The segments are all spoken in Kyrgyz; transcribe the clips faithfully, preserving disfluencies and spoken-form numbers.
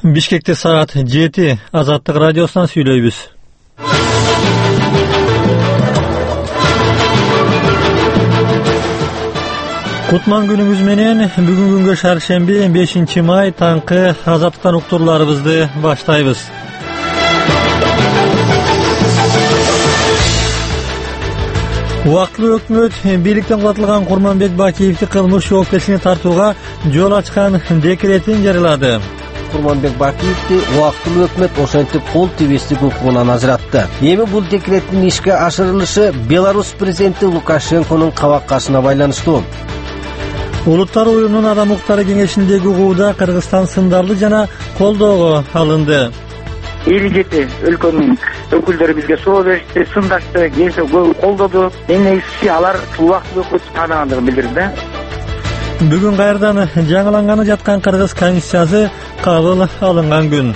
Бишкекте саат жети. Азаттык радиосунан сүйлөйбүз. Кутман күнүңүз менен бүгүнкү күнгө шаршемби бешинчи май таңкы азаттыктан уктурларыбызды баштайбыз. Убактылуу өкмөт бийликтен кулатылган Курманбек Бакиевди кылмыш жоопкерчилигине тартууга жол ачкан декретин жарыялады. Курманбек Бакиевди убактылуу өкмөт ошентип кол тийбестик укугунан ажыратты. Эми бул декреттин ишке ашырылышы Беларусь президенти Лукашенконун кабаккашына байланыштуу. Улуттар уюмунун адам укуктары кеңешиндеги угууда Кыргызстан сындарлы жана колдоого алынды. элүү жети өлкөнүн өкүлдөрү бизге суроо беришти, сындашты, келсе колдоду. Эң негизгиси алар убактылуу өкмөт таанагандыгын билдирди. Бүгүн кайрадан жаңыланганы жаткан Кыргыз конституциясы кабыл алынган күн.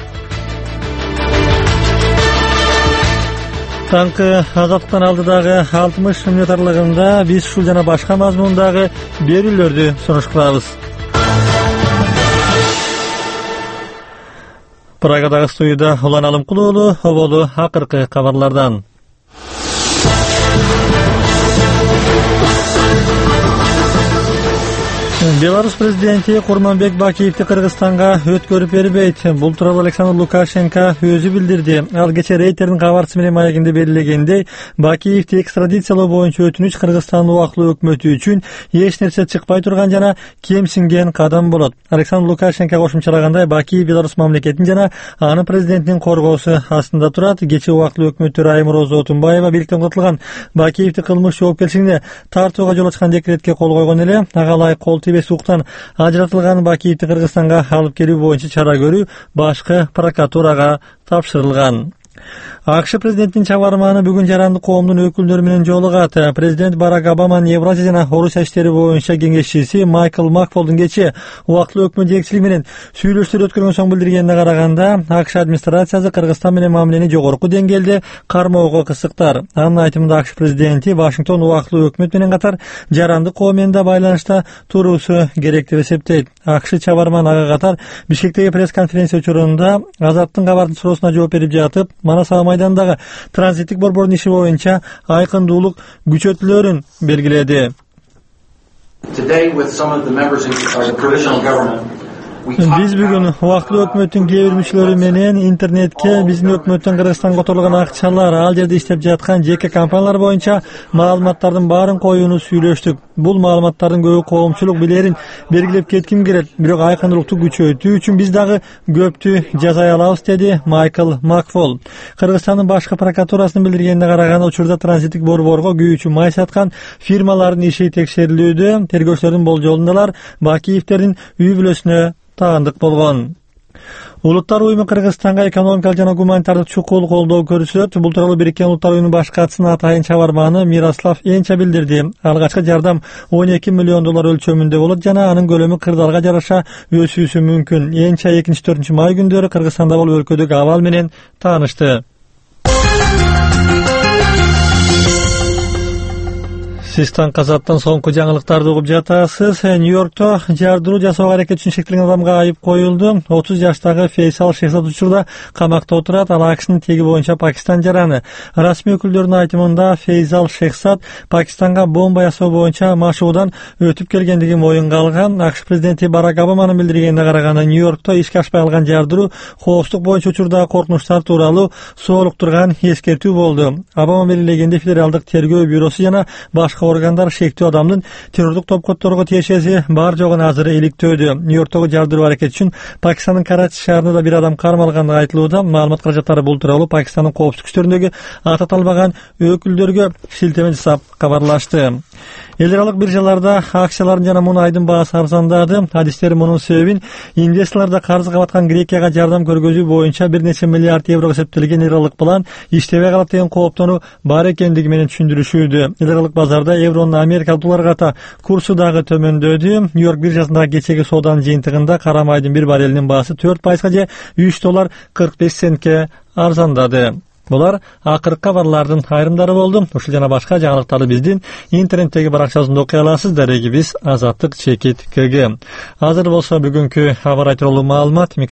Таңкы азаттыктан алдыдагы алтымыш мүнөт аралыгында биз ушул жана башка мазмундагы берүүлөрдү сунуш кылабыз. Прагадагы студияда Улан Алымкул уулу, оболу акыркы кабарлардан. Беларусь президенти Курманбек Бакиевди Кыргызстанга өткөрүп бербейт. Бул тууралуу Александр Лукашенко өзү билдирди. Ал кече Рейтердин кабарчысы менен маегинде белгилегендей, Бакиевди экстрадициялоо боюнча өтүнүч Кыргызстандын убактылуу өкмөтү үчүн эч нерсе чыкпай турган жана кемсинген кадам болот. Александр Лукашенко кошумчалагандай, Бакиев Беларусь мамлекетин жана анын президентинин коргоосу астында турат. Кече убактылуу өкмөттөр Аймуроза Отунбаева бийликтен кутулган Бакиевди кылмыш жоопкерчилигине тартууга жол ачкан декретке кол койгон эле. Ага ылайык кол тийбес уктан ажыратылган Бакиевди Кыргызстанга алып келүү боюнча чара көрүү башкы прокуратурага тапшырылган. АКШ президентинин чыгарманы бүгүн жарандык коомдун өкүлдөрү менен жолугат. Президент Барак Обаманын Евразия жана Орусия иштери боюнча кеңешчиси Майкл Макфолдун кече убактылуу өкмөт жетекчилиги менен сүйлөшүүлөр өткөргөн соң билдиргенине караганда, АКШ администрациясы Кыргызстан менен мамилени жогорку деңгээлде кармоого кысыктар. Анын айтымында АКШ президенти Вашингтон убактылуу өкмөт менен катар жарандык коом менен да байланышта туруусу керек деп эсептейт. АКШ чыгарман ага катар Бишкектеги пресс-конференция учурунда Азаттын кабардын суроосуна жооп берип жатып, Манас майдандагы транзиттик борбордун иши боюнча айкындуулук күчөтүлөрүн белгиледи. Биз бүгүн убактылуу өкмөттүн кээ бир мүчөлөрү менен интернетке биздин өкмөттөн Кыргызстанга которулган акчалар, ал жерде иштеп жаткан жеке компаниялар боюнча маалыматтардын баарын коюуну сүйлөштүк. Бул маалыматтардын көбү коомчулук билерин белгилеп кетким келет, бирок айкындуулукту күчөтүү үчүн биз дагы көптү жасай алабыз, деди Майкл Макфол. Кыргызстандын башкы прокуратурасынын билдиргенине караганда, учурда транзиттик борборго күйүүчү май саткан фирмалардын иши текшерилүүдө. Тергөөчүлөрдүн болжолунда Бакиевдердин үй бүлөсүнө таандык болгон. Улуттар уюму Кыргызстанга экономикалык жана гуманитардык чукул колдоо көрсөтөт. Бул тууралуу Бириккен Улуттар уюмунун баш катчысынын атайын чабарманы Мирослав Энча билдирди. Алгачкы жардам он эки миллион доллар өлчөмүндө болот жана анын көлөмү кырдаалга жараша өсүүсү мүмкүн. Энча экинчи төртүнчү май күндөрү Кыргызстанда болуп өлкөдөгү абал менен таанышты. Сиз таңкы азаттан соңку жаңылыктарды угуп жатасыз. Нью-Йоркто жардыруу жасоого аракет үчүн шектелген адамга айып коюлду. отуз жаштагы Фейсал Шехзад учурда камакта отурат. Ал АКШнын теги боюнча Пакистан жараны. Расмий өкүлдөрдүн айтымында Фейзал Шехзад Пакистанга бомба жасоо боюнча машуудан өтүп келгендиги моюнга алган. АКШ президенти Барак Обаманын билдиргенине караганда, Нью-Йоркто ишке ашпай калган жардыруу коопсуздук боюнча учурдагы коркунучтар тууралуу соолуктурган эскертүү болду. Обама белгилегенде Федералдык тергөө бюросу жана башка органдар шектүү адамдын террордук топкотторго тиешеси бар жогун азыр иликтөөдө. Нью-Йорктогу жардыруу аракети үчүн Пакистандын Карачи шаарында да бир адам кармалгандыгы айтылууда. Маалымат каражаттары бул тууралуу Пакистандын коопсуздук күчтөрүндөгү аты аталбаган өкүлдөргө шилтеме жасап кабарлашты. Эл аралык биржаларда акциялардын жана мунайдын баасы арзандады. Адистер мунун себебин инвесторлордо карызга баткан Грекияга жардам көргөзүү боюнча бир нече миллиард еврого эсептелген эл аралык план иштебей калат деген кооптонуу бар экендиги менен түшүндүрүшүүдө. Эл аралык базарда евронун Америка долларга ката курсу дагы төмөндөдү. Нью-Йорк биржасындагы кечеги сооданын жыйынтыгында кара майдын bir барелинин баасы төрт пайызга же үч доллар кырк беш центке арзандады. Булар акыркы кабарлардын айрымдары болду. Ушул жана башка жаңылыктарды биздин интернеттеги баракчабызда окуй аласыз. Дарегибиз Азаттык чекит КГ. Азыр болсо бүгүнкү аба тууралуу маалымат